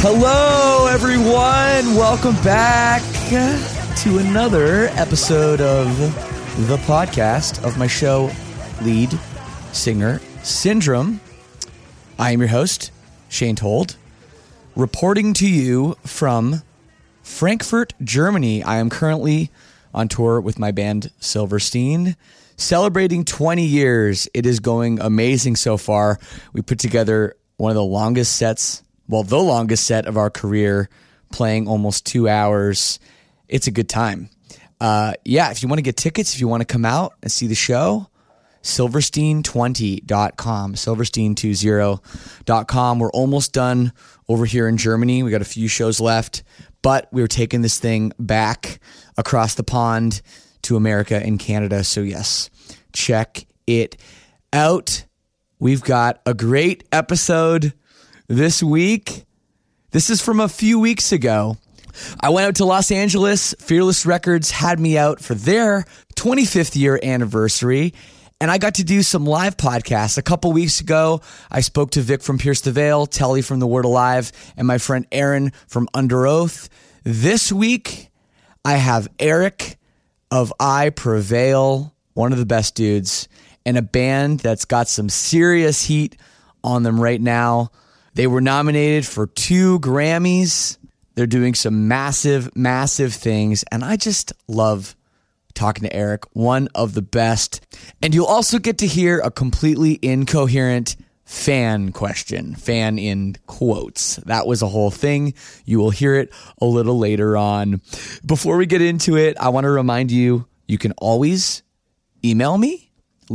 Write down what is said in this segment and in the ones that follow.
Hello, everyone. Welcome back to another episode of the podcast of my show, Lead Singer Syndrome. I am your host, Shane Told, reporting to you from Frankfurt, Germany. I am currently on tour with my band Silverstein, celebrating 20 years. It is going amazing so far. We put together one of the longest sets, the longest set of our career, playing almost 2 hours. It's a good time. If you want to get tickets, if you want to come out and see the show, silverstein20.com, silverstein20.com. We're almost done over here in Germany. We got a few shows left, but we're taking this thing back across the pond to America and Canada. So yes, check it out. We've got a great episode this week. This is from a few weeks ago. I went out to Los Angeles. Fearless Records had me out for their 25th year anniversary, and I got to do some live podcasts. A couple weeks ago, I spoke to Vic from Pierce the Veil, Telly from The Word Alive, and my friend Aaron from Under Oath. This week, I have Eric of I Prevail, one of the best dudes, and a band that's got some serious heat on them right now. They were nominated for 2 Grammys. They're doing some massive, massive things, and I just love talking to Eric, one of the best. And you'll also get to hear a completely incoherent fan question, fan in quotes. That was a whole thing. You will hear it a little later on. Before we get into it, I want to remind you, you can always email me,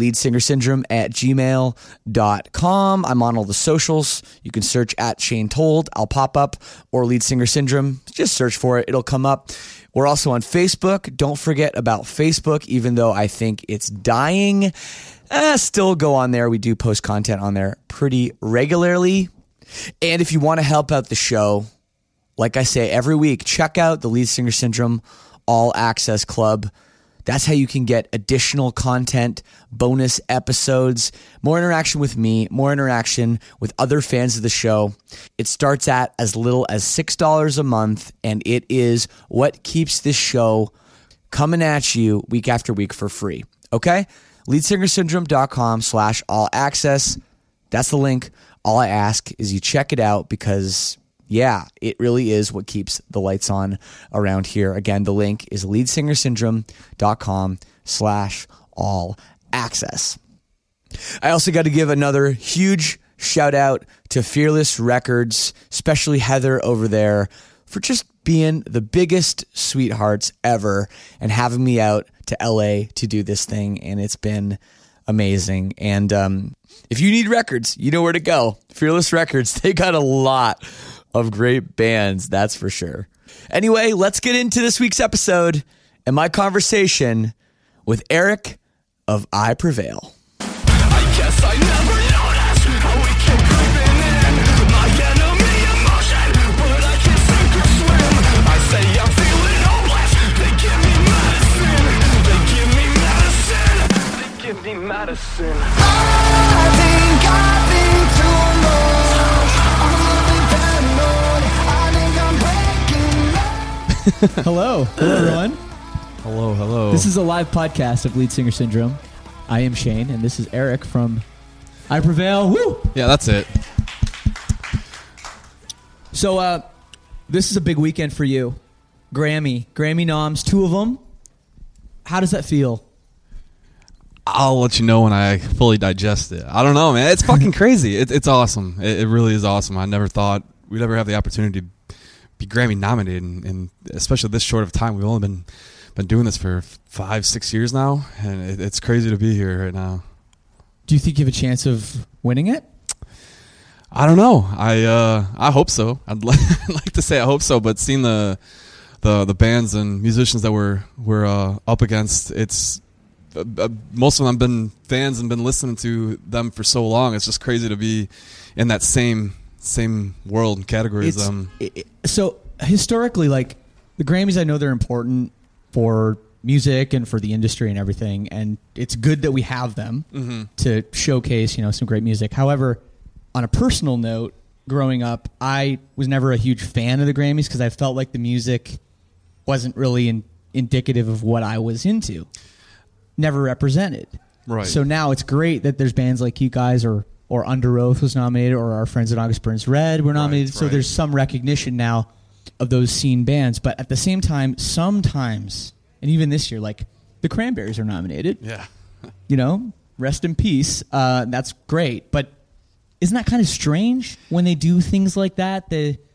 leadsingersyndrome@gmail.com. I'm on all the socials. You can search at Shane Told. I'll pop up, or Lead Singer Syndrome. Just search for it. It'll come up. We're also on Facebook. Don't forget about Facebook, even though I think it's dying. Still go on there. We do post content on there pretty regularly. And if you want to help out the show, like I say every week, check out the Lead Singer Syndrome All Access Club. That's how you can get additional content, bonus episodes, more interaction with me, more interaction with other fans of the show. It starts at as little as $6 a month, and it is what keeps this show coming at you week after week for free. Okay? leadsingersyndrome.com/all access. That's the link. All I ask is you check it out because, yeah, it really is what keeps the lights on around here. Again, the link is leadsingersyndrome.com/all access. I also got to give another huge shout out to Fearless Records, especially Heather over there, for just being the biggest sweethearts ever and having me out to LA to do this thing. And it's been amazing. And if you need records, you know where to go. Fearless Records, they got a lot of great bands, that's for sure. Anyway, let's get into this week's episode and my conversation with Eric of I Prevail. I guess I never noticed how we kept creeping in my enemy emotion, but I can't sink or swim. I say I'm feeling hopeless. They give me medicine. They give me medicine. They give me medicine. I think I've been too long. I'm a living paranoid. I think I'm breaking. Hello everyone. Hello. This is a live podcast of Lead Singer Syndrome. I am Shane, and this is Eric from I Prevail. Woo! Yeah, that's it. So, this is a big weekend for you. Grammy noms, 2 of them. How does that feel? I'll let you know when I fully digest it. I don't know, man. It's fucking crazy. It's awesome. It really is awesome. I never thought we'd ever have the opportunity to be Grammy nominated, and especially this short of time. We've only been doing this for 5-6 years now, and it's crazy to be here right now. Do you think you have a chance of winning it? I don't know. I hope so. I'd like to say I hope so, but seeing the bands and musicians that we're up against, it's most of them have been fans and been listening to them for so long. It's just crazy to be in that same world and category as them. So historically, like the Grammys, I know they're important for music and for the industry and everything, and it's good that we have them to showcase, some great music. However, on a personal note, growing up, I was never a huge fan of the Grammys because I felt like the music wasn't really indicative of what I was into. Never represented. Right. So now it's great that there's bands like you guys or Under Oath was nominated, or our friends at August Burns Red were nominated. So there's some recognition now of those scene bands. But at the same time, sometimes, and even this year, like the Cranberries are nominated. Yeah. You know, rest in peace. That's great. But isn't that kind of strange when they do things like that?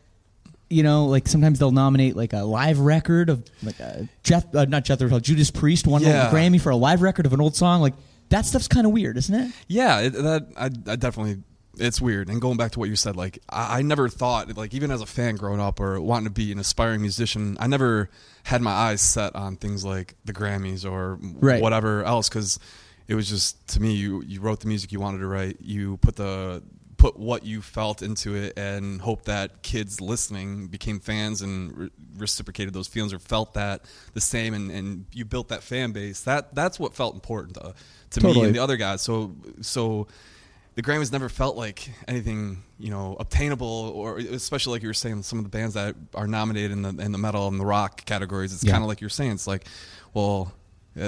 Like sometimes they'll nominate like a live record of like a Judas Priest won a Grammy for a live record of an old song. Like that stuff's kind of weird, isn't it? Yeah, I definitely, it's weird. And going back to what you said, like I never thought, like even as a fan growing up or wanting to be an aspiring musician, I never had my eyes set on things like the Grammys or whatever else, because it was just, to me, you wrote the music you wanted to write, you put what you felt into it and hope that kids listening became fans and reciprocated those feelings or felt that the same, and you built that fan base. That's what felt important to me and the other guys. So the Grammys never felt like anything, obtainable, or especially like you were saying, some of the bands that are nominated in the metal and the rock categories. It's kind of like you're saying. It's like, well, how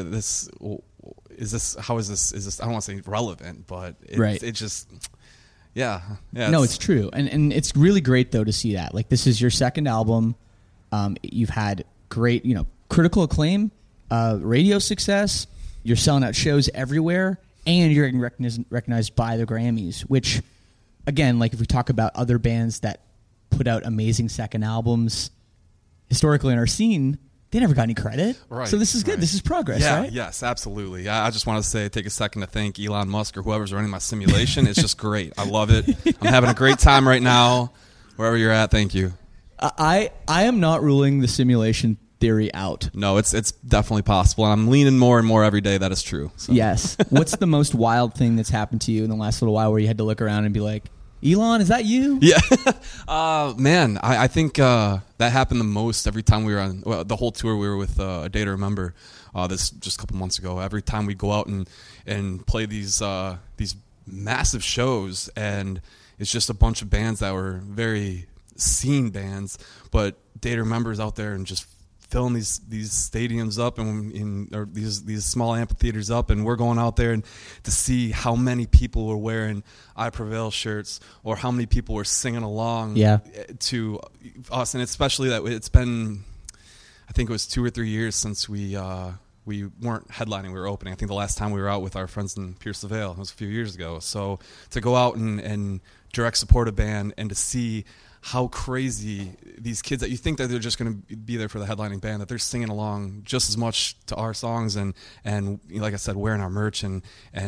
is this? I don't want to say relevant, but it just. Yeah. No, it's true. And it's really great, though, to see that. Like, this is your second album. You've had great, critical acclaim, radio success. You're selling out shows everywhere, and you're getting recognized by the Grammys, which, again, like if we talk about other bands that put out amazing second albums, historically in our scene, they never got any credit. Right. So this is good. Right. This is progress, right? Yes, absolutely. I just want to take a second to thank Elon Musk or whoever's running my simulation. It's just great. I love it. I'm having a great time right now. Wherever you're at, thank you. I am not ruling the simulation theory out. No, it's definitely possible. And I'm leaning more and more every day that is true. So. Yes. What's the most wild thing that's happened to you in the last little while where you had to look around and be like, Elon, is that you? Yeah. Man, I think that happened the most every time we were on the whole tour we were with A Day to Remember this just a couple months ago. Every time we go out and play these massive shows, and it's just a bunch of bands that were very scene bands, but Day to Remember is out there and just filling these stadiums up or these small amphitheaters up, and we're going out there and to see how many people were wearing I Prevail shirts or how many people were singing along to us. And especially that it's been, I think it was 2 or 3 years since we weren't headlining, we were opening. I think the last time we were out with our friends in Pierce the Veil, it was a few years ago. So to go out and direct support a band and to see how crazy these kids that you think that they're just going to be there for the headlining band, that they're singing along just as much to our songs and like I said, wearing our merch and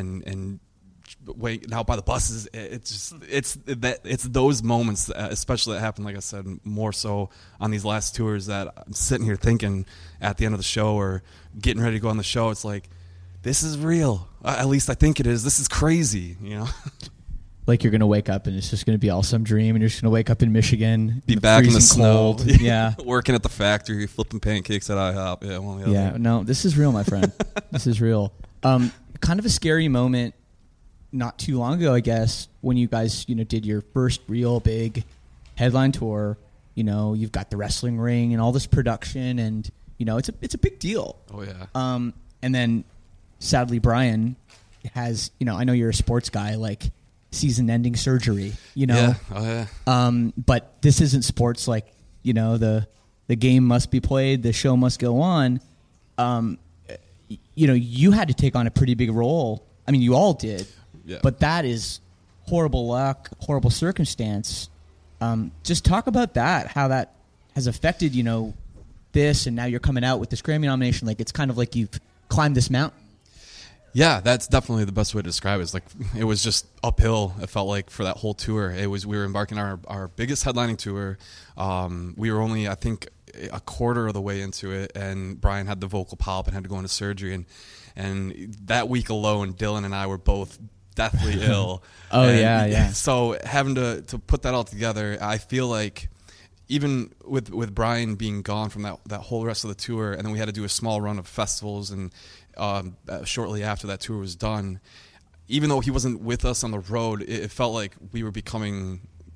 waiting out by the buses. It's those moments, especially that happen, like I said, more so on these last tours, that I'm sitting here thinking at the end of the show or getting ready to go on the show, it's like, this is real. At least I think it is. This is crazy, Like you're going to wake up and it's just going to be all some dream, and you're just going to wake up in Michigan. Be back in the snow. Cold. Yeah. Working at the factory, flipping pancakes at IHOP. No, this is real, my friend. This is real. Kind of a scary moment not too long ago, I guess, when you guys, did your first real big headline tour. You've got the wrestling ring and all this production, and, it's a big deal. Oh, yeah. And then, sadly, Brian has, I know you're a sports guy, like, season-ending surgery, Yeah. Oh, yeah. But this isn't sports. Like, the game must be played, the show must go on. You had to take on a pretty big role. I mean, you all did. Yeah. But that is horrible luck, horrible circumstance. Just talk about that, how that has affected, this, and now you're coming out with this Grammy nomination. Like, it's kind of like you've climbed this mountain. Yeah, that's definitely the best way to describe it. It's like it was just uphill. It felt like for that whole tour. We were embarking on our biggest headlining tour. We were only, I think, a quarter of the way into it, and Brian had the vocal polyp and had to go into surgery. And that week alone, Dylan and I were both deathly ill. Yeah. So having to put that all together, I feel like even with Brian being gone from that whole rest of the tour, and then we had to do a small run of festivals and. Shortly after that tour was done, even though he wasn't with us on the road, it felt like we were becoming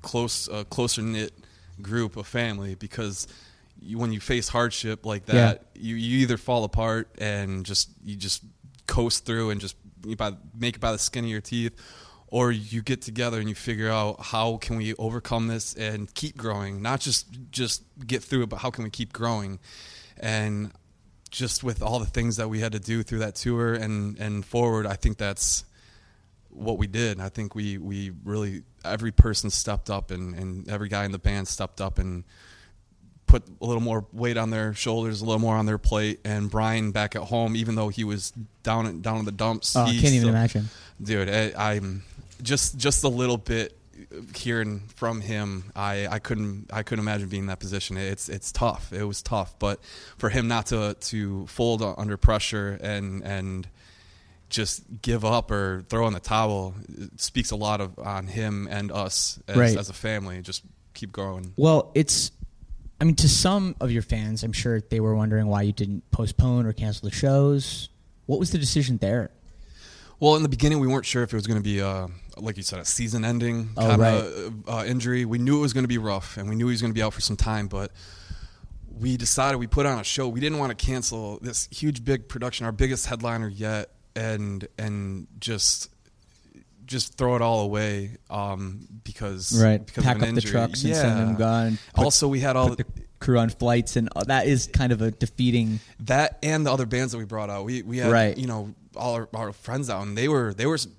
closer knit group of family, because when you face hardship like that, you either fall apart and you just coast through and just make it by the skin of your teeth, or you get together and you figure out how can we overcome this and keep growing, not just get through it, but how can we keep growing. And just with all the things that we had to do through that tour and forward, I think that's what we did. I think we really, every person stepped up and every guy in the band stepped up and put a little more weight on their shoulders, a little more on their plate. And Brian back at home, even though he was down in the dumps. I can't even imagine. Dude, I'm just a little bit hearing from him. I couldn't imagine being in that position. It's tough. It was tough, but for him not to fold under pressure and just give up or throw in the towel, it speaks a lot on him and us as a family. Just keep growing. Well, to some of your fans, I'm sure they were wondering why you didn't postpone or cancel the shows. What was the decision there? Well, in the beginning, we weren't sure if it was going to be, like you said, a season-ending kind of injury. We knew it was going to be rough, and we knew he was going to be out for some time, but we decided we put on a show. We didn't want to cancel this huge, big production, our biggest headliner yet, and just throw it all away because pack of an up injury. the trucks and send them gone. Also, we had all the crew on flights, and that is kind of a defeating. That and the other bands that we brought out. We had all our friends out, and they were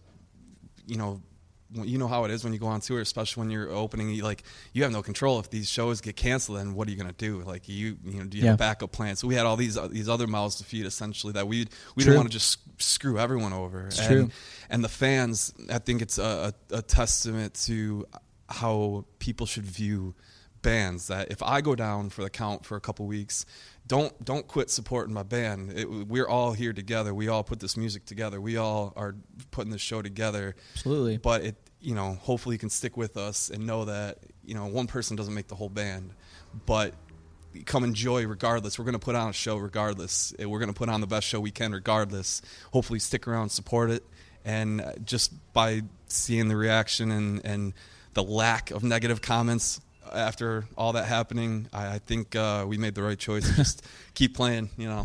you know how it is when you go on tour, especially when you're opening. You have no control. If these shows get canceled, then what are you going to do? Do you have a backup plan? So we had all these other mouths to feed, essentially, that we didn't want to just screw everyone over. It's true. And the fans, I think it's a testament to how people should view bands. That if I go down for the count for a couple weeks, don't quit supporting my band. We're all here together. We all put this music together. We all are putting this show together. Absolutely. But hopefully you can stick with us and know that one person doesn't make the whole band. But come enjoy regardless. We're going to put on a show regardless. We're going to put on the best show we can regardless. Hopefully stick around, support it, and just by seeing the reaction and the lack of negative comments after all that happening, I think we made the right choice to just keep playing, Yeah,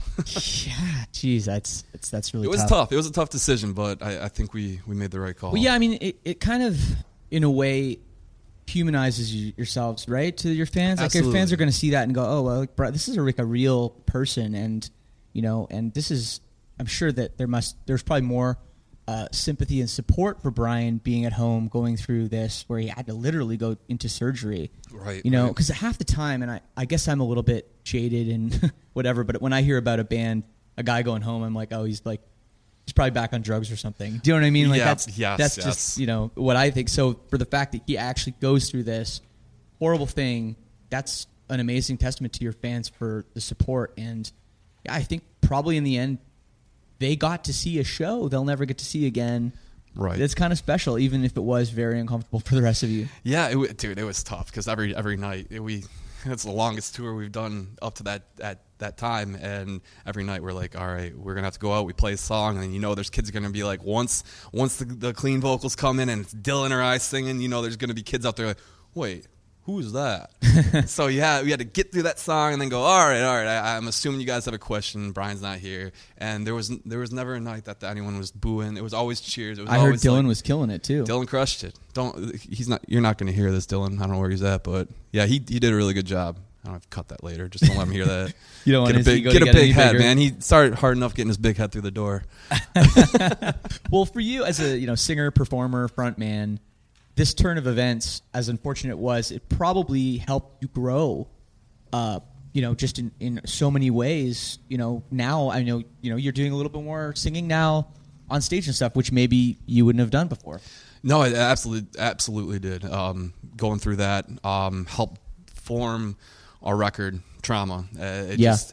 geez, that's really tough. It was tough. It was a tough decision, but I think we made the right call. Well, yeah, it kind of, in a way, humanizes yourselves, right, to your fans. Absolutely. Like, your fans are going to see that and go, oh, well, this is a real person, and and this is, I'm sure that there's probably more sympathy and support for Brian being at home going through this, where he had to literally go into surgery. Right. Because half the time, and I guess I'm a little bit jaded and whatever, but when I hear about a guy going home, I'm like, oh, he's probably back on drugs or something. Do you know what I mean? Like, that's just, what I think. So for the fact that he actually goes through this horrible thing, that's an amazing testament to your fans for the support. And I think probably in the end, they got to see a show they'll never get to see again. Right. It's kind of special, even if it was very uncomfortable for the rest of you. Yeah, it was tough because every night it's the longest tour we've done up to that time, and every night we're like, all right, we're gonna have to go out. We play a song, and then there's kids are gonna be like, once the clean vocals come in and it's Dylan or I singing, there's gonna be kids out there like, wait, who's that? So yeah, we had to get through that song and then go, all right. I'm assuming you guys have a question. Brian's not here, and there was never a night that anyone was booing. It was always cheers. It was I heard Dylan was killing it too. Dylan crushed it. You're not going to hear this, Dylan. I don't know where he's at, but yeah, he did a really good job. I don't have to cut that later. Just don't let him hear that. You don't want his ego get to a get big any head, bigger. man. He started hard enough getting his big head through the door. Well, for you as a singer, performer, frontman, this turn of events, as unfortunate it was, it probably helped you grow, just in so many ways. Now I know, you're doing a little bit more singing now on stage and stuff, which maybe you wouldn't have done before. No, it absolutely did. Going through that helped form our record, Trauma. That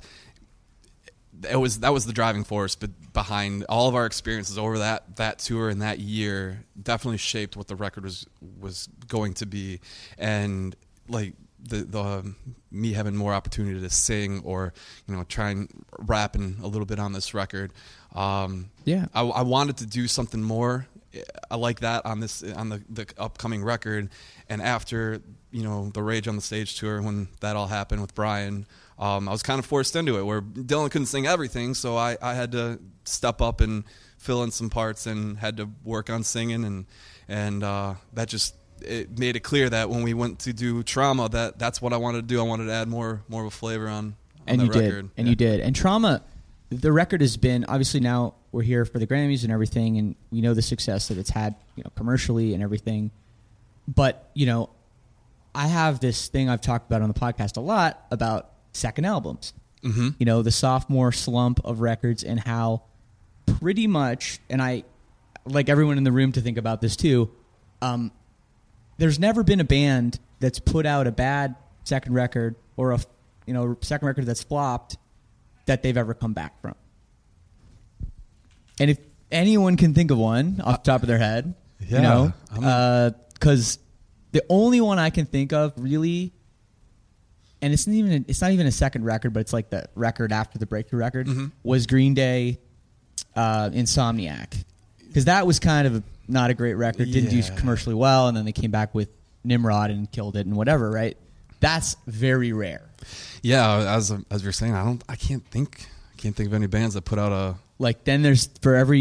was the driving force, but behind all of our experiences over that tour and that year definitely shaped what the record was going to be. And like the me having more opportunity to sing or try and rapping a little bit on this record, I wanted to do something more, I like that on the upcoming record. And after, you know, the Rage on the Stage tour, when that all happened with Brian, I was kind of forced into it where Dylan couldn't sing everything. So I had to step up and fill in some parts and had to work on singing. And that just, it made it clear that when we went to do Trauma, that's what I wanted to do. I wanted to add more of a flavor on and that you record. did. And you did. And Trauma, the record has been, obviously now we're here for the Grammys and everything, and we know the success that it's had, you know, commercially and everything. But, you know, I have this thing I've talked about on the podcast a lot about second albums. Mm-hmm. You know, the sophomore slump of records and how pretty much, and I like everyone in the room to think about this too, there's never been a band that's put out a bad second record or a, you know, second record that's flopped that they've ever come back from. And if anyone can think of one off the top of their head, Yeah, you know, because the only one I can think of really, and it's not even a second record, but it's like the record after the breakthrough record, was Green Day, Insomniac, because that was kind of not a great record, didn't do Yeah. commercially well, and then they came back with Nimrod and killed it and whatever, right? That's very rare. Yeah, as you're saying, I can't think of any bands that put out a. Like then there's for every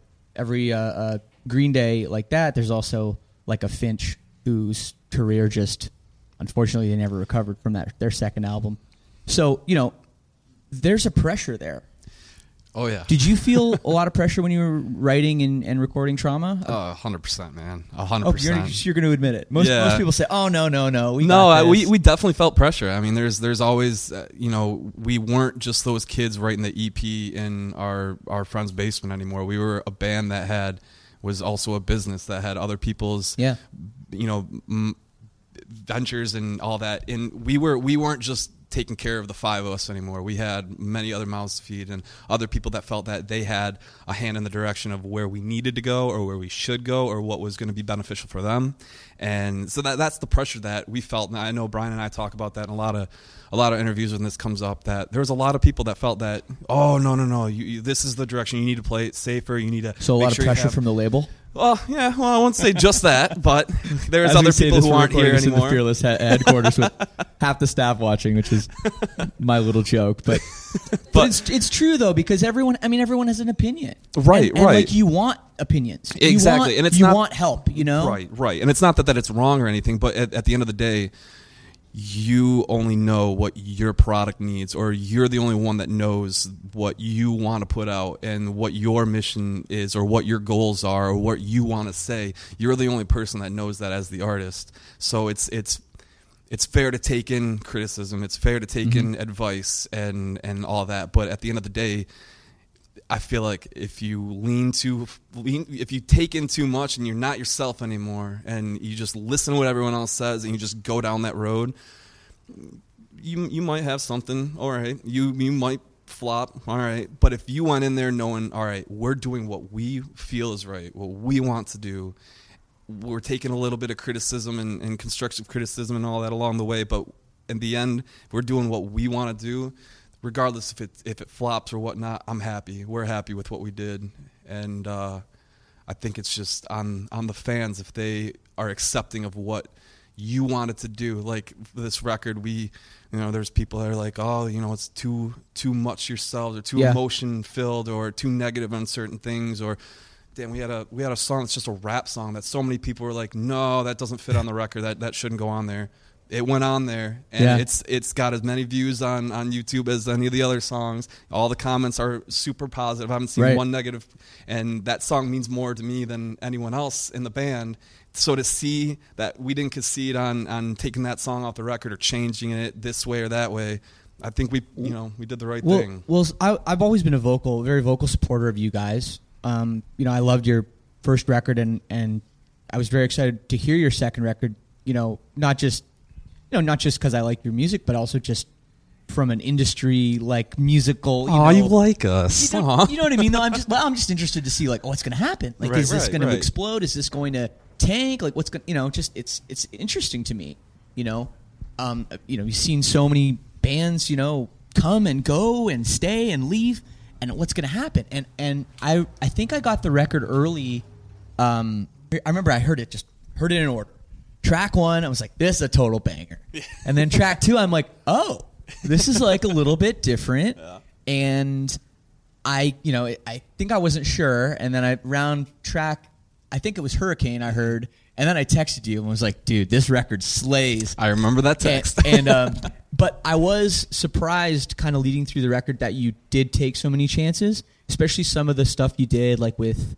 Green Day like that, there's also like a Finch whose career just unfortunately they never recovered from their second album. So, you know, there's a pressure there. Oh yeah. Did you feel a lot of pressure when you were writing and recording Trauma? 100%, man. Oh, 100%. you're going to admit it. Most people say, "Oh no, we No, got this." we definitely felt pressure. I mean, there's always, you know, we weren't just those kids writing the EP in our friend's basement anymore. We were a band that was also a business that had other people's, Yeah. you know, ventures and all that. And we weren't just taking care of the five of us anymore. We had many other mouths to feed and other people that felt that they had a hand in the direction of where we needed to go or where we should go or what was going to be beneficial for them. And so that's the pressure that we felt. And I know Brian and I talk about that in a lot of interviews when this comes up, that there was a lot of people that felt that, oh, no, you, this is the direction. You need to play it safer. You need to So a make lot sure of pressure from the label. Well, yeah. Well, I won't say just that, but there's As we other say people this, who we're aren't here recording this in anymore. the Fearless headquarters with half the staff watching, which is my little joke. But it's true though, because everyone has an opinion, Right, and right. Like you want opinions, Exactly, and it's you not- want help, you know, Right. And it's not that it's wrong or anything, but at the end of the day, you only know what your product needs, or you're the only one that knows what you want to put out and what your mission is or what your goals are or what you want to say. You're the only person that knows that as the artist. So it's fair to take in criticism. It's fair to take in advice and all that. But at the end of the day, I feel like if you if you take in too much and you're not yourself anymore and you just listen to what everyone else says and you just go down that road, you might have something, all right. You might flop, all right. But if you went in there knowing, all right, we're doing what we feel is right, what we want to do, we're taking a little bit of criticism and constructive criticism and all that along the way, but in the end, we're doing what we want to do. Regardless if it flops or whatnot, I'm happy. We're happy with what we did, and I think it's just on the fans if they are accepting of what you wanted to do. Like this record, there's people that are like, oh, it's too much yourselves or too emotion filled or too negative on certain things, or damn, we had a song that's just a rap song that so many people were like, no, that doesn't fit on the record. That shouldn't go on there. It went on there, and it's got as many views on YouTube as any of the other songs. All the comments are super positive. I haven't seen one negative, and that song means more to me than anyone else in the band. So to see that we didn't concede on taking that song off the record or changing it this way or that way, I think we did the right thing. Well, I've always been a very vocal supporter of you guys. I loved your first record, and I was very excited to hear your second record. Not just because I like your music, but also just from an industry like musical. You like us. You know what I mean? Though I'm just interested to see like what's going to happen. Like, is this going to explode? Is this going to tank? Like, what's going? It's interesting to me. You've seen so many bands, come and go and stay and leave, and what's going to happen? And I think I got the record early I remember I heard it in order. Track 1, I was like, this is a total banger. And then track 2, I'm like, oh, this is like a little bit different. Yeah. And I think I wasn't sure. And then around track, I think it was Hurricane I heard. And then I texted you and was like, dude, this record slays. I remember that text. But I was surprised kind of leading through the record that you did take so many chances, especially some of the stuff you did like with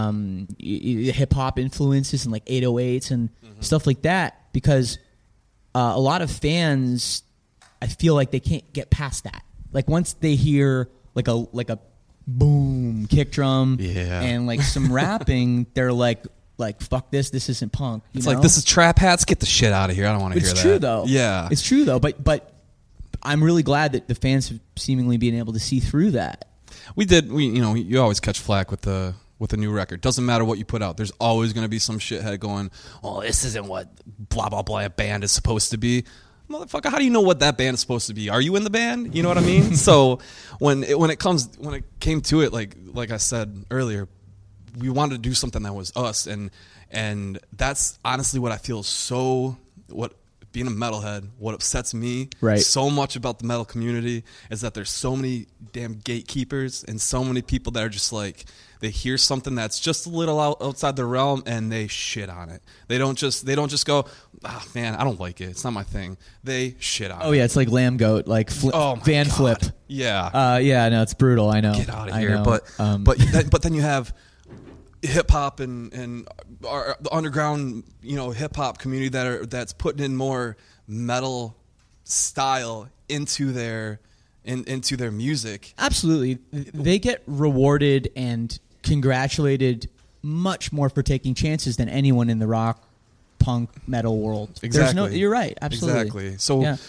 hip hop influences and like 808s and stuff like that, because a lot of fans, I feel like they can't get past that. Like once they hear like a boom kick drum and like some rapping, they're like fuck this isn't punk. It's like, this is trap hats. Get the shit out of here. I don't want to hear that. It's true though. Yeah, it's true though. But I'm really glad that the fans have seemingly been able to see through that. You always catch flack with a new record. Doesn't matter what you put out. There's always going to be some shithead going, oh, this isn't what blah, blah, blah band is supposed to be. Motherfucker, how do you know what that band is supposed to be? Are you in the band? You know what I mean? So when it came to it, like I said earlier, we wanted to do something that was us. And that's honestly what I feel being a metalhead, what upsets me so much about the metal community is that there's so many damn gatekeepers and so many people that are just like, they hear something that's just a little outside their realm and they shit on it. They don't just go, oh, man, I don't like it. It's not my thing. They shit on it. Oh yeah, it's like Lamb Goat, like Van God. Flip. Yeah. Yeah, no, it's brutal. I know. Get out of here. But then you have hip hop and the underground, hip hop community that's putting in more metal style into their music. Absolutely, they get rewarded and congratulated much more for taking chances than anyone in the rock, punk, metal world. Exactly. You're right. Absolutely. Exactly. So, yeah.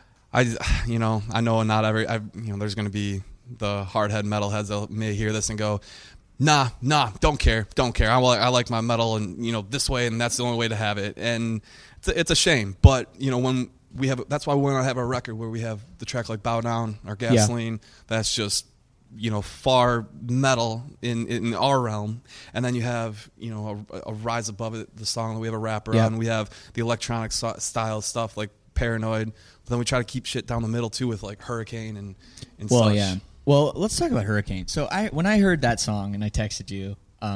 I know not every. There's going to be the hardhead metalheads that may hear this and go, Nah, don't care. I like my metal and this way, and that's the only way to have it. And it's a shame, but when we have, that's why we want to have a record where we have the track like Bow Down or Gasoline. That's just far metal in our realm, and then you have a rise above it, the song that we have a rapper on. We have the electronic style stuff like Paranoid, but then we try to keep shit down the middle too with like Hurricane and such. Yeah. Well, let's talk about Hurricane. So when I heard that song and I texted you,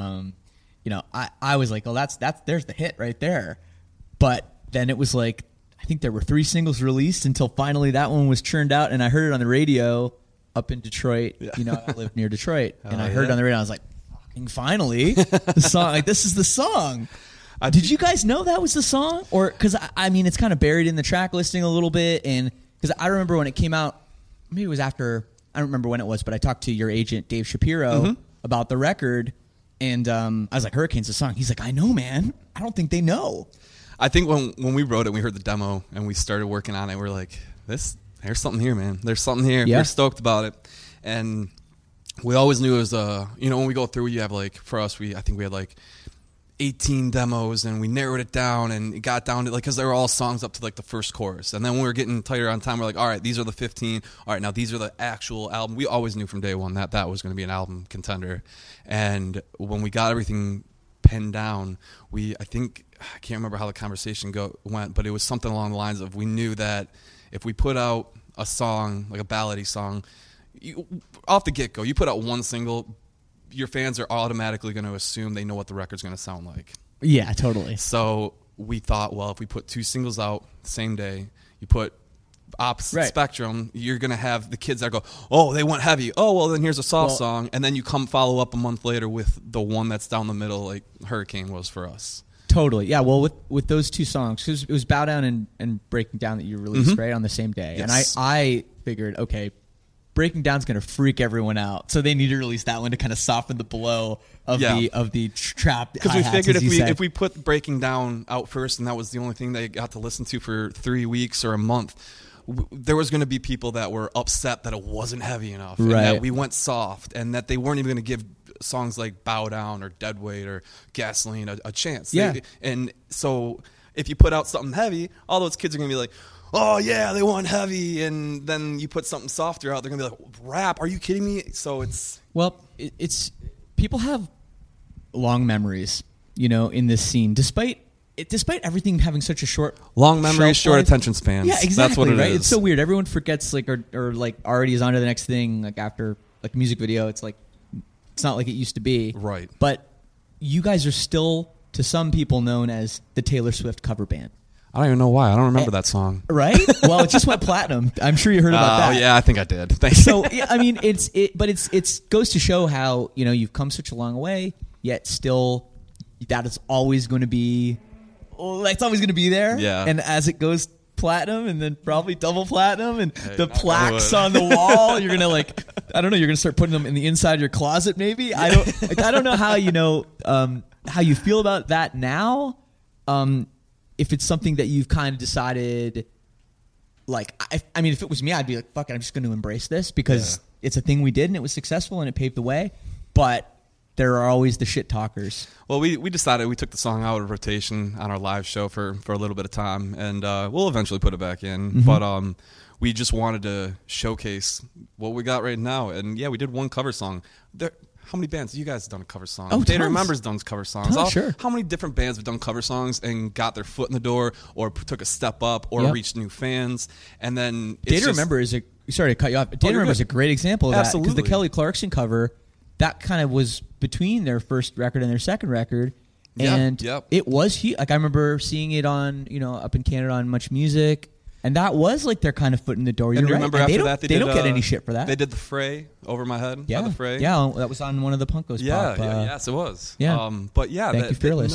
I was like, oh, there's the hit right there. But then it was like, I think there were 3 singles released until finally that one was churned out, and I heard it on the radio up in Detroit. Yeah. I live near Detroit, and I heard it on the radio. And I was like, fucking finally, the song. Like, this is the song. Did you guys know that was the song? Or because I mean, it's kind of buried in the track listing a little bit, and because I remember when it came out, maybe it was after. I don't remember when it was, but I talked to your agent, Dave Shapiro, about the record, and I was like, Hurricane's the song. He's like, I know, man. I don't think they know. I think when we wrote it, we heard the demo, and we started working on it, we're like, there's something here, man. There's something here. Yeah. We're stoked about it. And we always knew it was, when we go through, you have like, for us, I think we had like 18 demos, and we narrowed it down, and it got down to like, because they were all songs up to like the first chorus, and then when we were getting tighter on time, we're like, all right, these are the 15. All right, now these are the actual album. We always knew from day one that was going to be an album contender, and when we got everything pinned down, I can't remember how the conversation went, but it was something along the lines of, we knew that if we put out a song like a ballady song, off the get go, you put out one single, your fans are automatically going to assume they know what the record's going to sound like. Yeah, totally. So we thought, well, if we put 2 singles out the same day, you put opposite spectrum, you're going to have the kids that go, oh, they went heavy. Oh, well, then here's a soft song. And then you come follow up a month later with the one that's down the middle, like Hurricane was for us. Totally. Yeah, well, with those 2 songs, because it was Bow Down and Breaking Down that you released, right, on the same day. Yes. And I figured, okay, Breaking Down's going to freak everyone out, so they need to release that one to kind of soften the blow of the trap. Because we figured if we put Breaking Down out first, and that was the only thing they got to listen to for 3 weeks or a month, there was going to be people that were upset that it wasn't heavy enough, and that we went soft, and that they weren't even going to give songs like Bow Down or Deadweight or Gasoline a chance. Yeah. And so if you put out something heavy, all those kids are going to be like, oh, yeah, they want heavy. And then you put something softer out, they're going to be like, rap, are you kidding me? So it's... Well, it's people have long memories. in this scene, despite everything having such a short Long memory, shelf short life. attention spans. Yeah, exactly. That's what it right? is. It's so weird. Everyone forgets or already is on to the next thing. Like after like a music video, it's like it's not like it used to be. Right. But you guys are still, to some people, known as the Taylor Swift cover band. I don't even know why. I don't remember that song. Right? Well, it just went platinum. I'm sure you heard about that. Oh yeah, I think I did. Thanks. So yeah, I mean, it's goes to show how you've come such a long way, yet still that is always going to be, it's always going to be there. Yeah. And as it goes platinum, and then probably double platinum, and Hey, the knock on plaques wood. on the wall, you're gonna I don't know, you're gonna start putting them in the inside of your closet, maybe. I don't know how how you feel about that now. If it's something that you've kind of decided, I mean, if it was me, I'd be like, fuck it, I'm just going to embrace this because it's a thing we did and it was successful and it paved the way. But there are always the shit talkers. Well, we decided we took the song out of rotation on our live show for a little bit of time, and we'll eventually put it back in. Mm-hmm. But we just wanted to showcase what we got right now. And yeah, we did one cover song. How many bands? You guys have done a cover song. Oh, Data tons. Remembers done cover songs. Tons, sure. How many different bands have done cover songs and got their foot in the door, or took a step up, or Yep. reached new fans? And then it's Data just, Remember is sorry to cut you off. Data you're Remember is good. a great example of that because the Absolutely. Kelly Clarkson cover, that kind of was between their first record and their second record. Yep, And yep. it was huge. Like I remember seeing it on, up in Canada on Much Music. And that was like their kind of foot in the door. And You're you right. remember And after they don't, that they did, don't get any shit for that. They did the Fray Over My Head. Yeah, by the Fray. yeah, that was on one of the Punkos. Yeah, Pop. yes, it was. yeah. But yeah, Thank you, Fearless.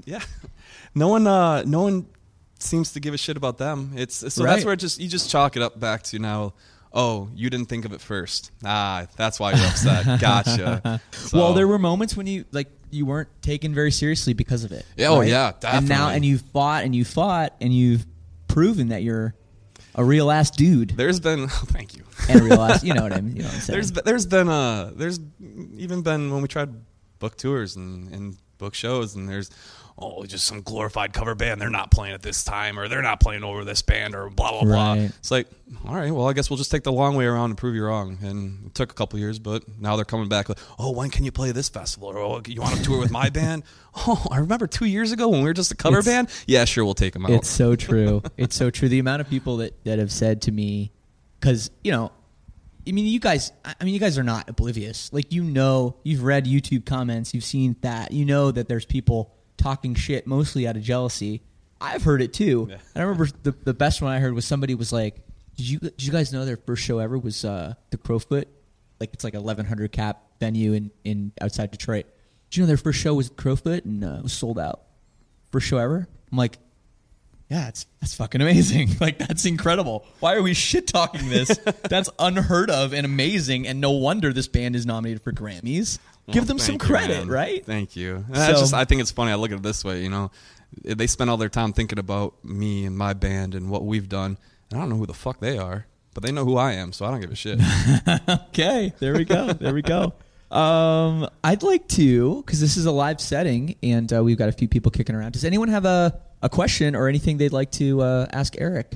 no one seems to give a shit about them. So Right. that's where you just chalk it up back to now. Oh, you didn't think of it first. That's why you're upset. Gotcha. So- Well, there were moments when you weren't taken very seriously because of it. Yeah, oh, right? yeah, And now, definitely. and you fought, and you've proven that you're a real ass dude There's been thank you. and a real ass. You know what I mean? You know what I'm saying? There's even been when we tried book tours and book shows, and there's just some glorified cover band. They're not playing at this time, or they're not playing over this band, or blah blah blah. Right. It's like, all right, well, I guess we'll just take the long way around and prove you wrong. And it took a couple years, but now they're coming back like, oh, when can you play this festival? Or you want to tour with my band? Oh, I remember 2 years ago when we were just a cover It's- band. Yeah, sure, we'll take them out. It's so true. It's so true. The amount of people that have said to me, because you guys are not oblivious. Like you've read YouTube comments, you've seen that, that there's people talking shit mostly out of jealousy. I've heard it too. Yeah. And I remember the best one I heard was somebody was like, "Did you guys know their first show ever was the Crowfoot? Like it's like 1,100 cap venue in outside Detroit. Did you know their first show was Crowfoot and it was sold out? First show ever." I'm like, yeah, that's fucking amazing. Like, that's incredible. Why are we shit talking this? That's unheard of and amazing, and no wonder this band is nominated for Grammys. Give them some Thank you, credit, man. right? Thank you. So- I think it's funny. I look at it this way, they spend all their time thinking about me and my band and what we've done, and I don't know who the fuck they are, but they know who I am, so I don't give a shit. Okay, there we go. There we go. I'd like to, because this is a live setting, and we've got a few people kicking around. Does anyone have a question or anything they'd like to ask Eric?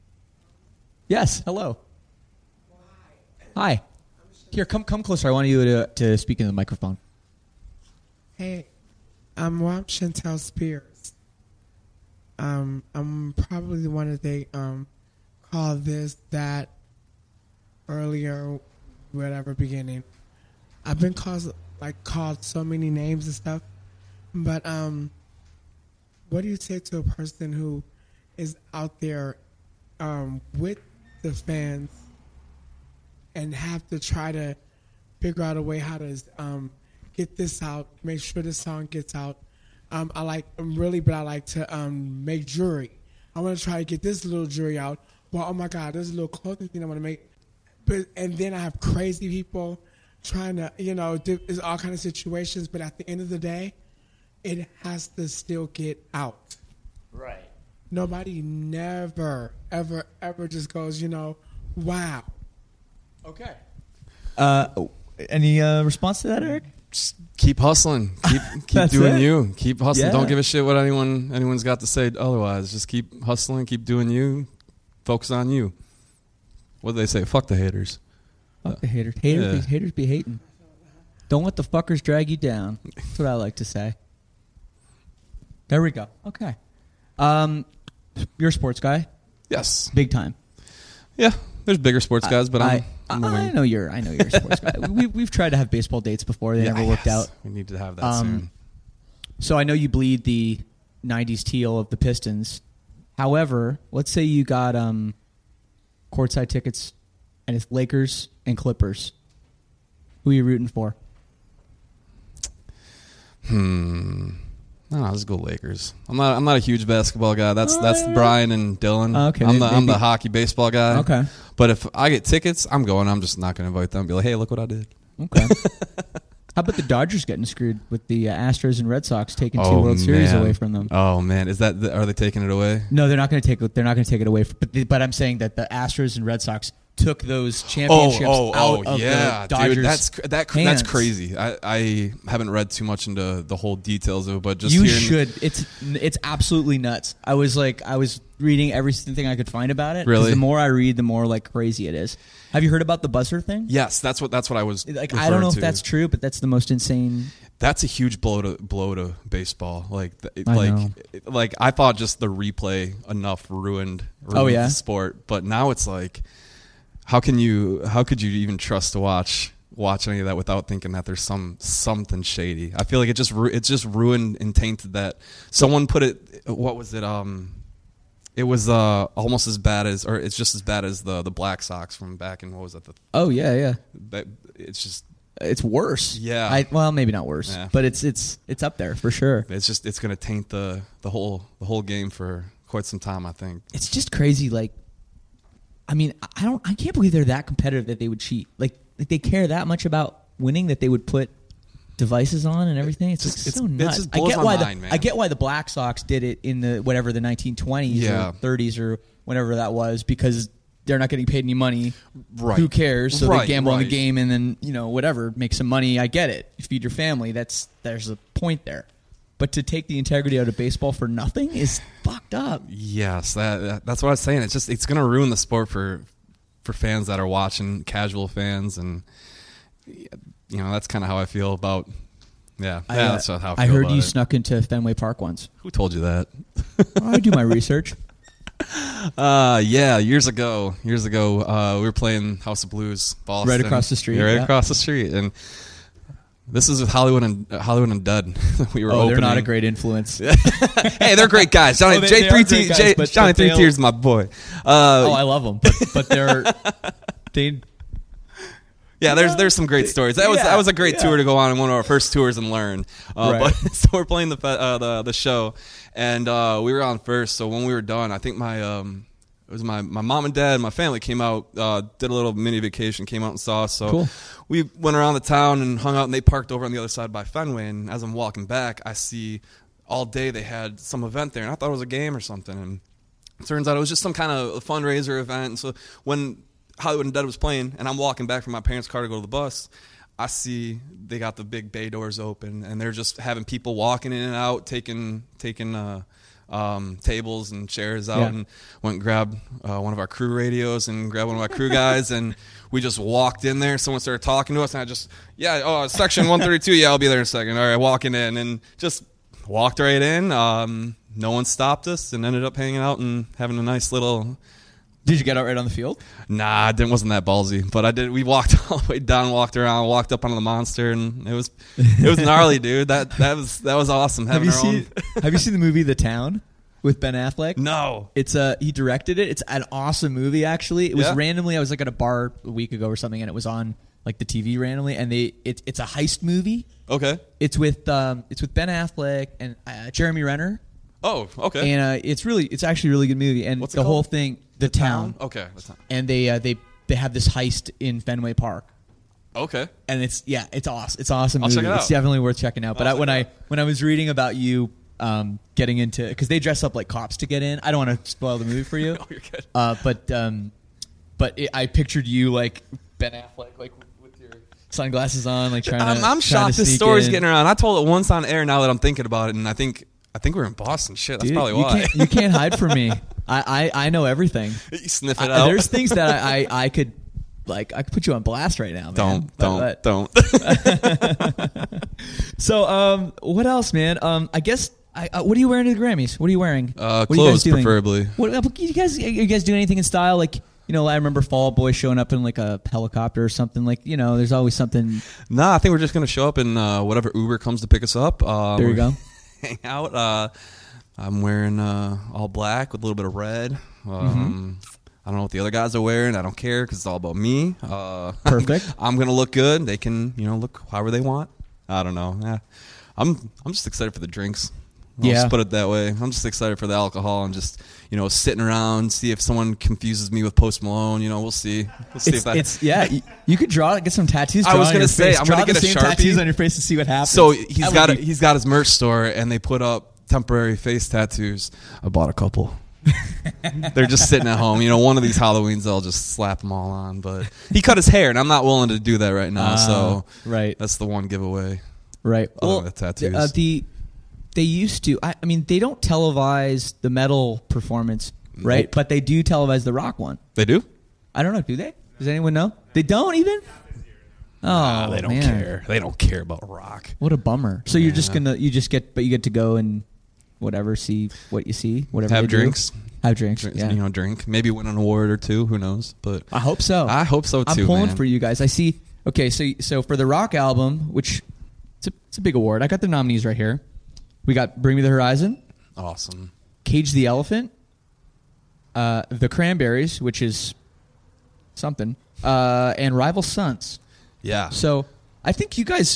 Yes. Hello. Hi. Here, come closer. I want you to speak into the microphone. Hey, I'm Chantel Spears. I'm probably the one that they called this, that, earlier, whatever beginning. I've been called so many names and stuff, but what do you say to a person who is out there with the fans and have to try to figure out a way how to get this out, make sure the song gets out? I like to make jewelry. I want to try to get this little jewelry out. Well, oh my God, there's a little clothing thing I want to make. And then I have crazy people trying to, there's all kind of situations. But at the end of the day, it has to still get out. Right. Nobody never, ever, ever just goes, wow. Okay. Any response to that, Eric? Just keep hustling. Keep That's doing it. you. Keep hustling. Yeah. Don't give a shit what anyone's got to say otherwise. Just keep hustling. Keep doing you. Focus on you. What do they say? Fuck the haters. Fuck the haters. Yeah. Haters be hating. Don't let the fuckers drag you down. That's what I like to say. There we go. Okay. You're a sports guy, Yes. big time. Yeah. There's bigger sports guys, but I'm a I wing. know you're a sports guy. We've tried to have baseball dates before. They never worked out. We need to have that soon. So I know you bleed the 90s teal of the Pistons. However, let's say you got courtside tickets and it's Lakers and Clippers. Who are you rooting for? No, let's go Lakers. I'm not a huge basketball guy. That's Brian and Dylan. Okay, I'm the hockey baseball guy. Okay. But if I get tickets, I'm going. I'm just not going to invite them. Be like, hey, look what I did. Okay. How about the Dodgers getting screwed with the Astros and Red Sox taking 2 World Series away from them? Oh man, are they taking it away? No, they're not going to take it. They're not going to take it away. But I'm saying that the Astros and Red Sox took those championships out of the Dodgers. Dude, that's hands. crazy. I haven't read too much into the whole details of it, but just You hearing, should. It's absolutely nuts. I was reading everything I could find about it. 'cause Really? The more I read, the more like crazy it is. Have you heard about the buzzer thing? Yes, that's what I was. Like I don't know if referring that's to. true, but that's the most insane. That's a huge blow to baseball. know. Like I thought just the replay enough ruined Oh, yeah? the sport, but now it's like, how could you even trust to watch any of that without thinking that there's something shady? I feel like it just ruined and tainted that. Someone put it. What was it? It was almost as bad as, or it's just as bad as the Black Sox from back in, what was that? Oh yeah. It's just. It's worse. Yeah. Well, maybe not worse, Yeah. but it's up there for sure. It's going to taint the whole game for quite some time, I think. It's just crazy. Like, I mean, I can't believe they're that competitive that they would cheat. Like they care that much about winning that they would put devices on and everything. It's so nuts. just blows my mind, man. I get why the Black Sox did it in the 1920s or 30s or whenever that was, because they're not getting paid any money. Right. Who cares? So they Right, gamble on the right. game and then, whatever, make some money. I get it. You feed your family. There's a point there. But to take the integrity out of baseball for nothing is fucked up. Yes, that's what I was saying. It's going to ruin the sport for fans that are watching, casual fans, and that's kind of how I feel about. That's how I feel I heard about you it. snuck into Fenway Park once. Who told you that? I do my research. Years ago, we were playing House of Blues, Boston, Right across the street, Yeah, right yeah. across the street, and this is with Hollywood and Dud. We were Oh, opening. they're not a great influence. Hey, they're great guys. Johnny Oh, they J are three great T guys, but Johnny Three they'll- Tears, my boy. I love them, but they. Yeah, there's some great stories. That was a great yeah. tour to go on, one of our first tours and learn. Right. But so we're playing the show, and we were on first. So when we were done, I think it was my mom and dad and my family came out, did a little mini vacation, came out and saw us. So Cool. we went around the town and hung out, and they parked over on the other side by Fenway. And as I'm walking back, I see all day they had some event there, and I thought it was a game or something. And it turns out it was just some kind of a fundraiser event. And so when Hollywood and Dead was playing, and I'm walking back from my parents' car to go to the bus, I see they got the big bay doors open, and they're just having people walking in and out, taking tables and chairs out, Yeah. and went and grabbed one of our crew radios and grabbed one of our crew guys, and we just walked in there. Someone started talking to us, and I just, section 132, yeah, I'll be there in a second. All right, walking in, and just walked right in. No one stopped us, and ended up hanging out and having a nice little... Did you get out right on the field? Nah, it wasn't that ballsy, but I did. We walked all the way down, walked around, walked up onto the monster, and it was gnarly, dude. That was awesome. Have Having you our seen own. Have you seen the movie The Town with Ben Affleck? No. It's he directed it. It's an awesome movie, actually. It was Yeah? randomly. I was like at a bar a week ago or something, and it was on like the TV randomly. And it's a heist movie. Okay. It's with Ben Affleck and Jeremy Renner. Oh, okay. And it's actually a really good movie. And What's it the whole called? thing, The Town. Okay. That's not, And they have this heist in Fenway Park. okay. And it's awesome. It's an awesome I'll movie. check it out. It's definitely worth checking out. But I'll check it when I was reading about you getting into, because they dress up like cops to get in. I don't want to spoil the movie for you. No, you're good. But I pictured you like Ben Affleck, like with your sunglasses on, like trying to. I'm trying shocked to this sneak story's in. getting around. I told it once on air. Now that I'm thinking about it, and I think we're in Boston. Shit, that's Dude, probably you why. you can't hide from me. I know everything. You sniff it out. There's things that I could. Like I could put you on blast right now, man. Don't. So, what else, man? I guess What are you wearing to the Grammys? What are you wearing? What are you guys Clothes, doing? preferably. What you guys doing anything in style? Like, you know, I remember Fall Out Boy showing up in like a helicopter or something. Like, you know, there's always something. Nah, I think we're just gonna show up in whatever Uber comes to pick us up. There you go. Hang out. I'm wearing all black with a little bit of red. I don't know what the other guys are wearing. I don't care because it's all about me. Perfect. I'm gonna look good. They can, you know, look however they want. I don't know. Yeah. I'm just excited for the drinks. I'll just put it that way. I'm just excited for the alcohol and just, you know, sitting around, see if someone confuses me with Post Malone. You know, we'll see. We'll see if that. You could get some tattoos. I was going to say, I'm gonna get a same Sharpie. tattoos on your face to see what happens. So he's got his merch store, and they put up temporary face tattoos. I bought a couple. They're just sitting at home. You know, one of these Halloweens I'll just slap them all on. But he cut his hair, and I'm not willing to do that right now. So right, that's the one giveaway. Right. Well, the tattoos. They used to. I mean, they don't televise the metal performance, right? Nope. But they do televise the rock one. They do? I don't know. Do they? Does anyone know? They don't even. Oh, they don't man. care. They don't care about rock. What a bummer. So you're just you get to go and whatever, see what you see, whatever. Have they drinks. Do. Have drinks. Yeah. You know, drink. Maybe win an award or two. Who knows? But I hope so. I hope so too. I'm pulling man. for you guys. I see. Okay, so for the rock album, which it's a big award. I got the nominees right here. We got Bring Me the Horizon. Awesome. Cage the Elephant. The Cranberries, which is something. And Rival Sons. Yeah. So I think you guys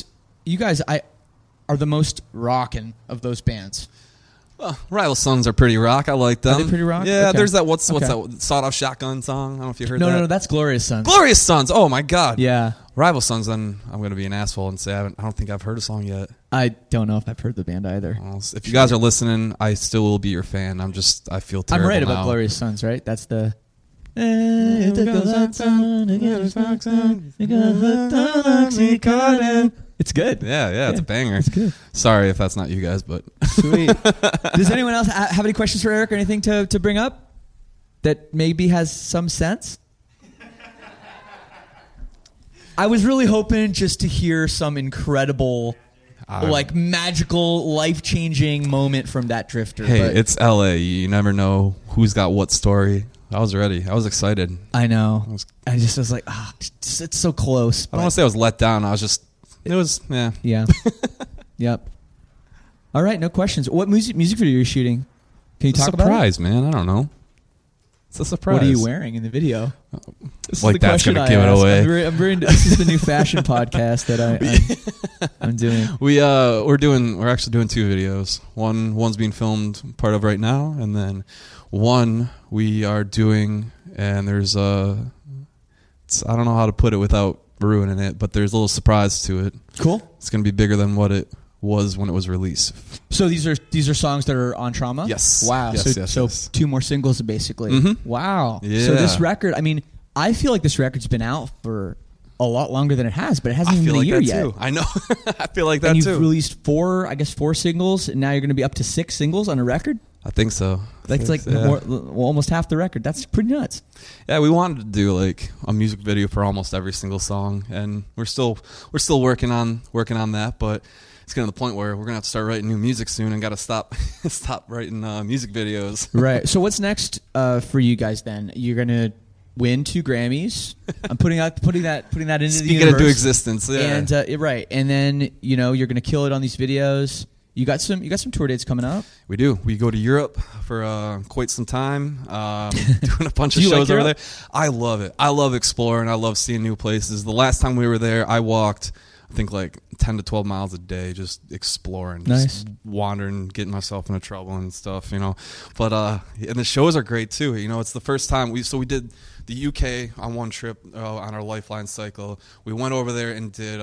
are the most rockin' of those bands. Well, Rival Sons are pretty rock. I like them. Are they pretty rock? Yeah. Okay. There's that what's Okay. that Sawed-Off Shotgun song? I don't know if you heard that. No, that's Glorious Sons. Glorious Sons. Oh my God. Yeah. Rival Sons. Then I'm going to be an asshole and say I don't think I've heard a song yet. I don't know if I've heard the band either. Well, if you guys are listening, I still will be your fan. I feel terrible. I'm right about now. Glorious Sons, right? That's the. It's good. Yeah, it's a banger. It's good. Sorry if that's not you guys, but Sweet. Does anyone else have any questions for Eric or anything to bring up that maybe has some sense? I was really hoping just to hear some incredible, magical, life-changing moment from that Drifter. hey, but it's LA. You never know who's got what story. I was ready. I was excited. I know. I just was like, it's so close. I don't want to say I was let down. It was, yeah. Yeah. Yep. All right, no questions. What music video are you shooting? Can you It's talk a about it? surprise, man. I don't know. It's a surprise. What are you wearing in the video? This Like is the that's question gonna I give it ask. away. This is the new fashion podcast that I'm doing. We're actually doing two videos. One's being filmed part of right now, and then one we are doing, and there's I don't know how to put it without ruining it, but there's a little surprise to it. Cool. It's going to be bigger than what it was when it was released. So these are songs that are on Trauma? Yes. Wow. Yes, So yes. two more singles basically. Mm-hmm. Wow. Yeah. So this record, I mean, I feel like this record's been out for a lot longer than it has, but it hasn't I even feel been like a year that yet. too. I know. I feel like that And you've too. released four singles, and now you're going to be up to 6 singles on a record? I think so. That's like almost half the record. That's pretty nuts. Yeah, we wanted to do like a music video for almost every single song, and we're still working on that. But it's getting to the point where we're gonna have to start writing new music soon, and got to stop writing music videos. Right. So what's next for you guys then? You're gonna win 2 Grammys. I'm putting that into the Speak it universe. into existence. Yeah. And right. And then you're gonna kill it on these videos. You got some tour dates coming up. We do. We go to Europe for quite some time, doing a bunch of Do you like shows over Europe? there. I love it. I love exploring. I love seeing new places. The last time we were there, I walked, I think, like 10 to 12 miles a day, just exploring, just wandering, getting myself into trouble and stuff, you know. But and the shows are great too. You know, it's the first time we did the UK on one trip on our Lifeline cycle. We went over there and did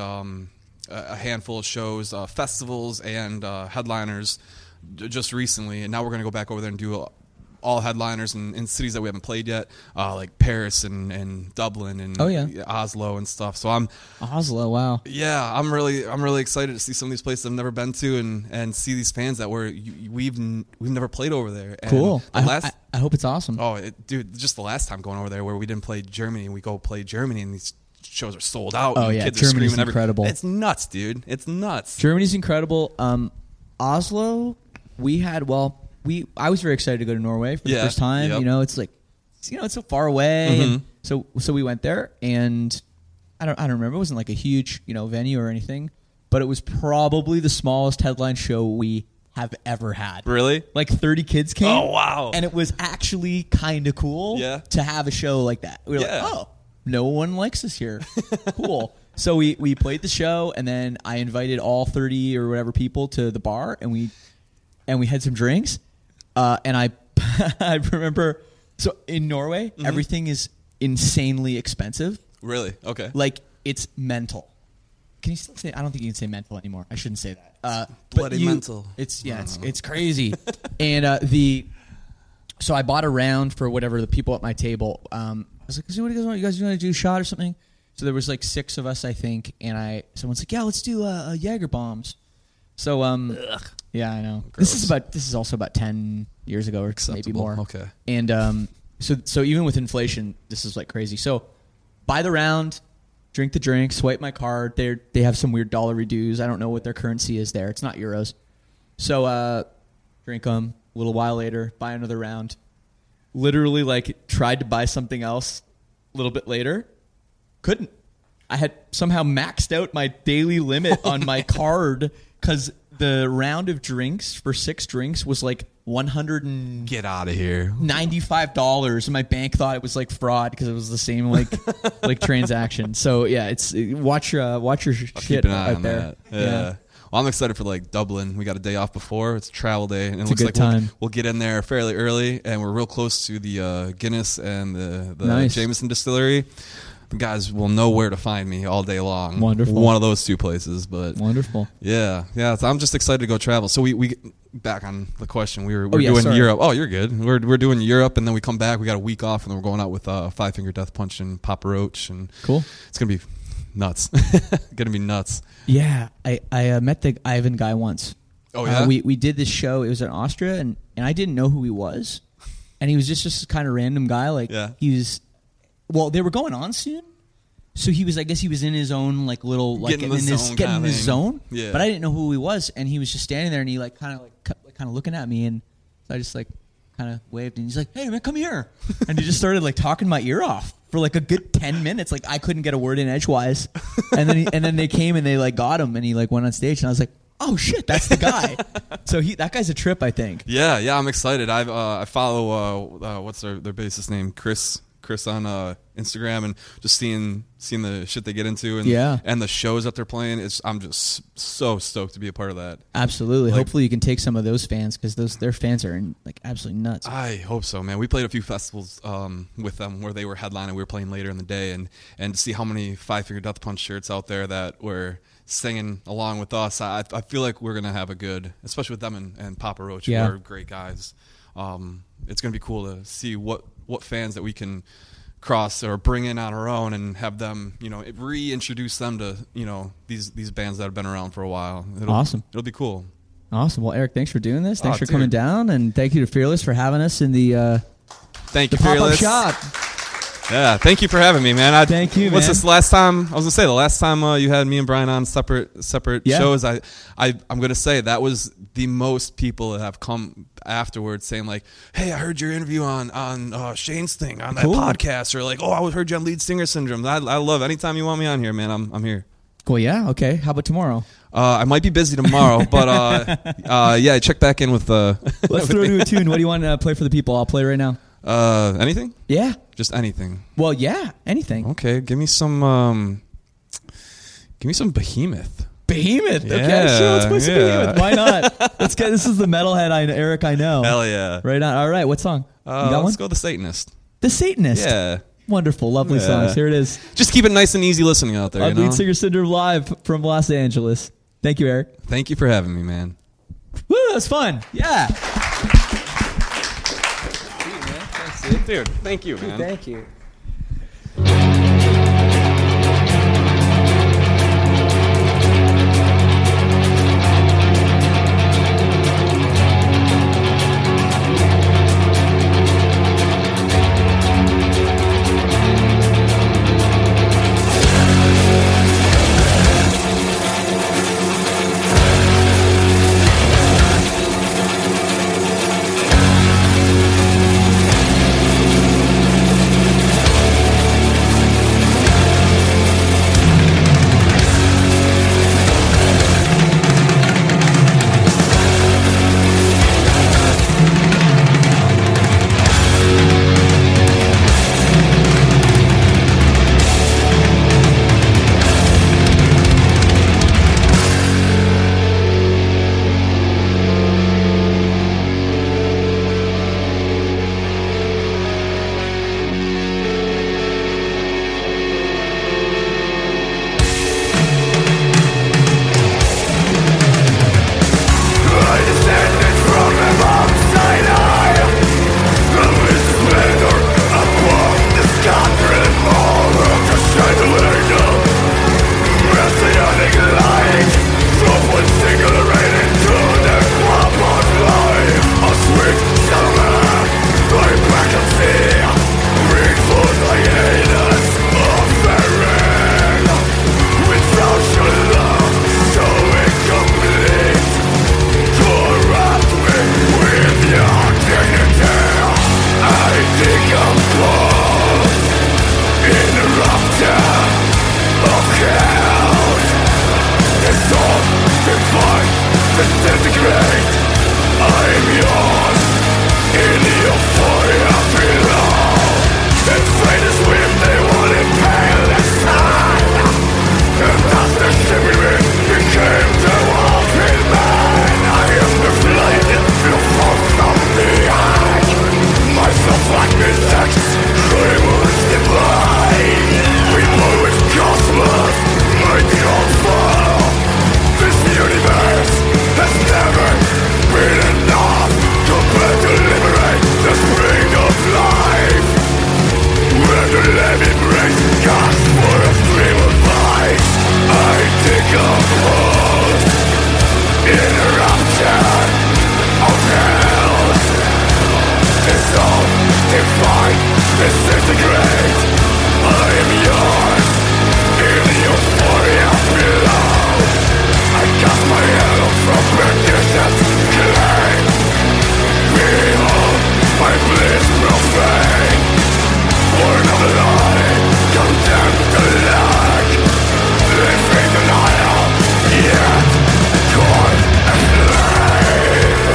a handful of shows, festivals, and headliners just recently, and now we're going to go back over there and do all headliners in cities that we haven't played yet, like Paris and Dublin and Oslo and stuff. So Oslo, wow. Yeah, I'm really excited to see some of these places I've never been to and see these fans that we've never played over there. And Cool. I hope it's awesome. Oh, dude, just the last time going over there where we didn't play Germany, we go play Germany and these shows are sold out. Oh, and yeah, kids Germany's are screaming incredible. It's nuts, dude. It's nuts. Germany's incredible. Oslo, I was very excited to go to Norway for the Yeah, first time. yep. You know, it's like, it's so far away, and Mm-hmm. so we went there, and I don't remember. It wasn't like a huge venue or anything, but it was probably the smallest headline show we have ever had. Really? Like 30 kids came. Oh, wow. And it was actually kind of cool Yeah. to have a show like that. We were Yeah. like, oh, no one likes us here. Cool. So we played the show, and then I invited all 30 or whatever people to the bar, and we had some drinks. And I I remember, so in Norway, Mm-hmm. everything is insanely expensive. Really? Okay. Like, it's mental. Can you still say? I don't think you can say mental anymore. I shouldn't say that. But Bloody mental. It's it's crazy. And so I bought a round for whatever the people at my table. I was like, "So what do you guys want? You guys want to do a shot or something?" So there was like 6 of us, I think, and someone's like, "Yeah, let's do Jaeger bombs." So yeah, I know. This is also about 10 years ago or maybe Acceptable. more. Okay. And so even with inflation, this is like crazy. So buy the round, drink the drink, swipe my card. They have some weird dollar dues. I don't know what their currency is there. It's not euros. So drink them. A little while later, buy another round. Literally, like, tried to buy something else a little bit later. Couldn't. I had somehow maxed out my daily limit on my card because the round of drinks for 6 drinks was like $195, Get out of here. and my bank thought it was like fraud because it was the same like transaction. So yeah, it's watch your I'll shit keep an eye out on there. that. Yeah. Well, I'm excited for like Dublin. We got a day off before. It's a travel day, and it It's a looks good like time. we'll get in there fairly early, and we're real close to the Guinness and the Nice. Jameson distillery. The guys will know where to find me all day long. Wonderful. One of those 2 places, but Wonderful. yeah. So I'm just excited to go travel. So we back on the question. We're yeah, doing sorry. Europe. Oh, you're good. We're doing Europe, and then we come back. We got a week off, and then we're going out with Five Finger Death Punch and Papa Roach, and Cool. it's gonna be nuts. Gonna be nuts. Yeah, I met the Ivan guy once. Oh, yeah? We did this show. It was in Austria, and I didn't know who he was, and he was just kind of random guy. Like, Yeah. he was. Well, they were going on soon, so he was. I guess he was in his own like little like Getting in the zone getting kinda in his thing. zone. Yeah. But I didn't know who he was, and he was just standing there, and he like kind of looking at me, and so I just like kind of waved, and he's like, "Hey man, come here," and he just started like talking my ear off for like a good 10 minutes. Like, I couldn't get a word in edgewise, and then they came and they like got him, and he like went on stage, and I was like, "Oh shit, that's the guy." So that guy's a trip, I think. Yeah, I'm excited. I follow what's their bassist name, Chris on Instagram, and just seeing the shit they get into, and Yeah. and the shows that they're playing. I'm just so stoked to be a part of that. Absolutely. Like- Hopefully, you can take some of those fans because their fans are like absolutely nuts. I hope so, man. We played a few festivals with them where they were headlining. We were playing later in the day, and to see how many Five Finger Death Punch shirts out there that were singing along with us, I feel like we're gonna have a good, especially with them and Papa Roach, Yeah. who are great guys. It's gonna be cool to see what fans that we can cross or bring in on our own and have them, reintroduce them to these bands that have been around for a while. Awesome. It'll be cool. Awesome. Well, Eric, thanks for doing this. Thanks Oh, for dude. coming down, and thank you to Fearless for having us in the Thank you, pop-up Fearless. shop. Yeah, thank you for having me, man. Thank you, What's man. this last time? I was gonna say the last time you had me and Brian on separate Yeah. shows. I'm gonna say that was the most people that have come afterwards saying like, "Hey, I heard your interview on Shane's thing on that Cool. podcast," or like, "Oh, I heard you on Lead Singer Syndrome." I love anytime you want me on here, man. I'm here. Well, yeah. Okay. How about tomorrow? I might be busy tomorrow, but yeah, check back in with Let's throw to a tune. What do you want to play for the people? I'll play right now. anything, Yeah. just anything. Well, yeah. Anything. Okay, give me some Behemoth. Behemoth. Okay, Yeah, sure. Let's play some yeah. Behemoth. Why not? Let's get. This is the metalhead Eric I know. Hell yeah. Right on. All right. What song? You got Let's one? go The Satanist. The Satanist. Yeah. Wonderful. Lovely Yeah. songs. Here it is. Just keep it nice and easy listening out there. On You know? Lead Singer Syndrome live from Los Angeles. Thank you, Eric. Thank you for having me, man. Woo, that was fun. Yeah. Dude, thank you, man. Thank you. disintegrate. I'm yours in the euphoria below. And traitors when they want to pale the sun. And thus the shimmering became the walking man. I am the flighted beautiful from the eye. Myself like insects, criminals divine. We born with cosmos, my call follow. This universe has never been enough compared to liberate the spring of life. Where the levy breaks God for a stream of light. I take up holes in a rapture of hell. Dissolve, divide, disintegrate. I am yours in the euphoria below. I cast my halo from perdition's clay. Behold, my bliss profane. Born of the light, condemned to lack. Living denial, yet caught and slave.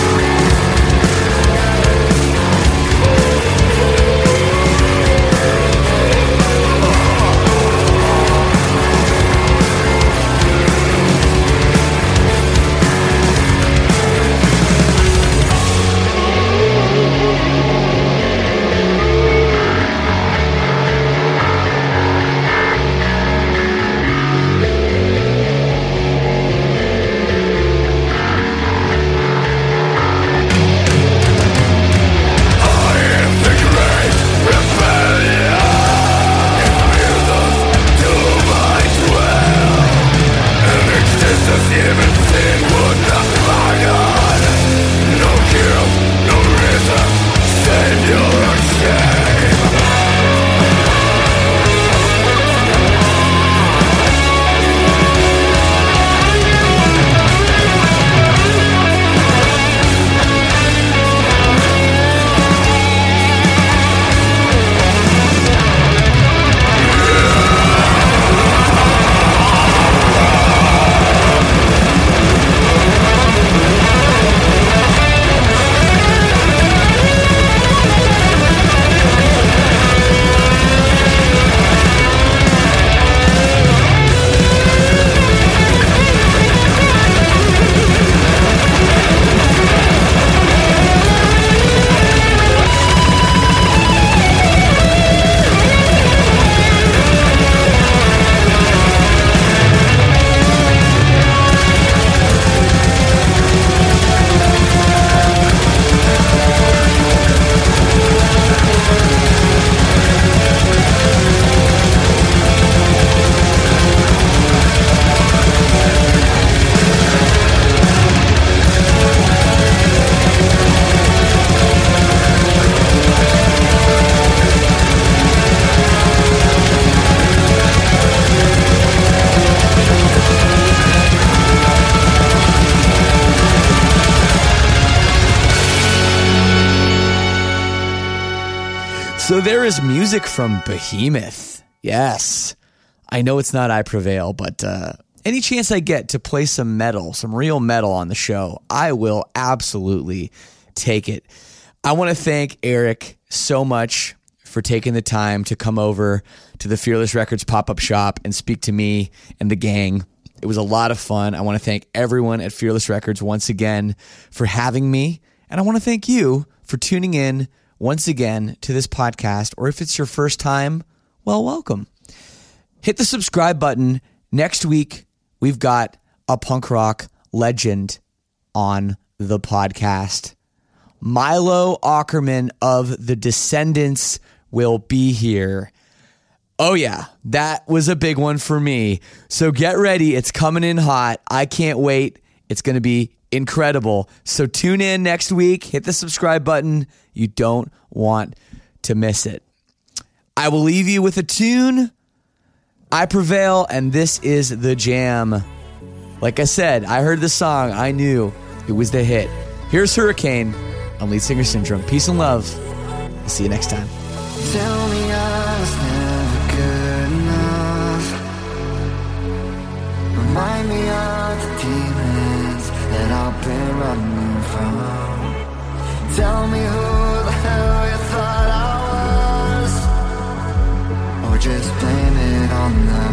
So there is music from Behemoth. Yes. I know it's not I Prevail, but any chance I get to play some metal, some real metal on the show, I will absolutely take it. I want to thank Eric so much for taking the time to come over to the Fearless Records pop-up shop and speak to me and the gang. It was a lot of fun. I want to thank everyone at Fearless Records once again for having me. And I want to thank you for tuning in once again to this podcast. Or if it's your first time, well, welcome. Hit the subscribe button. Next week, we've got a punk rock legend on the podcast. Milo Aukerman of The Descendants will be here. Oh yeah, that was a big one for me. So get ready. It's coming in hot. I can't wait. It's going to be incredible. So tune in next week. Hit the subscribe button. You don't want to miss it. I will leave you with a tune. I Prevail, and this is The Jam. Like I said, I heard the song. I knew it was the hit. Here's Hurricane on Lead Singer Syndrome. Peace and love. I'll see you next time. Tell me I was never good enough. Remind me of the demons just blame it on the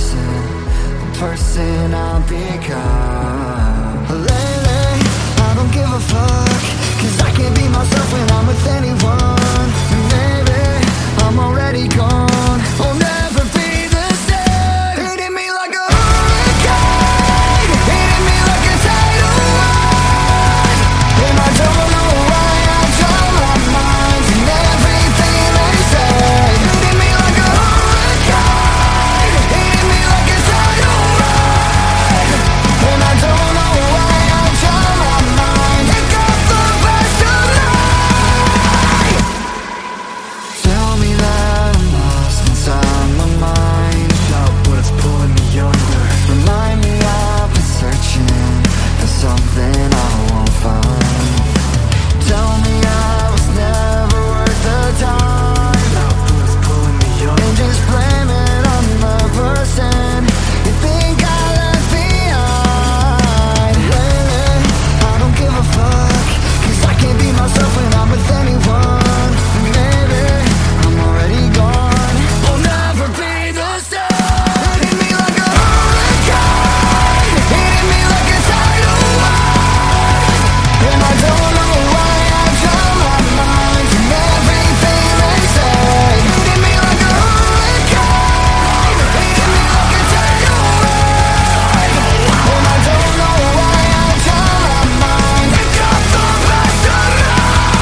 person I'll become. Lately, I don't give a fuck, 'cause I can't be myself when I'm with anyone. And maybe I'm already gone, I'll never be the same. Hitting me like a hurricane, hitting me like a tidal wave. And I don't know why I draw my mind from everything they say. Hitting me like a hurricane, hitting me like a tidal wave. And I don't know why I draw my mind. It got the best of me. Tell me that I'm lost inside my mind. Doubt what's pulling me under. Remind me I've been searching for something I won't find. Tell me I was never worth the time. Doubt what's pulling me under. And just blame it on the person you think I left behind. Lately, I don't give a fuck, 'cause I can't be myself when I'm with anyone. Maybe I'm already gone, I'll never be the same. Hitting me like a hurricane, hitting me like a tidal wave. And I don't know why I draw my mind from everything they say. Hitting me like a hurricane, hitting me like a tidal wave. And I don't know why I draw my mind. It got the best of me.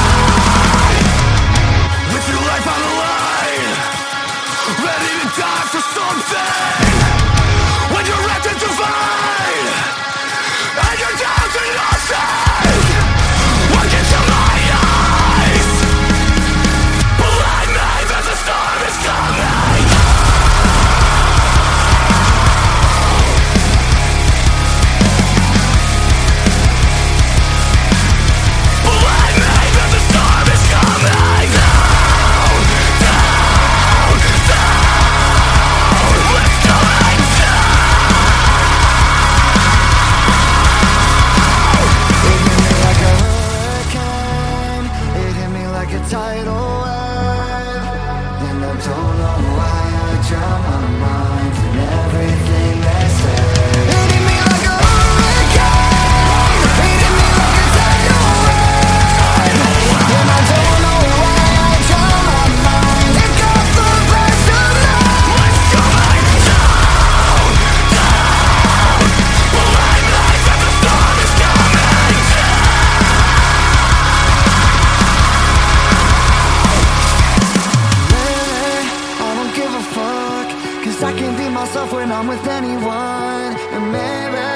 With your life on the line, ready to die for something. When you're wrecked and divine, and you're down to nothing. Look into my eyes, believe me that the storm is coming. Believe me that the storm is coming. Down, down, down. It's coming It hit me like a hurricane, it hit me like a tidal wave. And I don't know why I draw my mind from everything they say. It hit me like a hurricane, it hit me like a tidal wave. And I don't know why I draw my mind. It got the best of me. It's coming down, down. Believe me that the storm is coming Lately, I don't give a fuck, 'cause I can't be myself when I'm with anyone. And maybe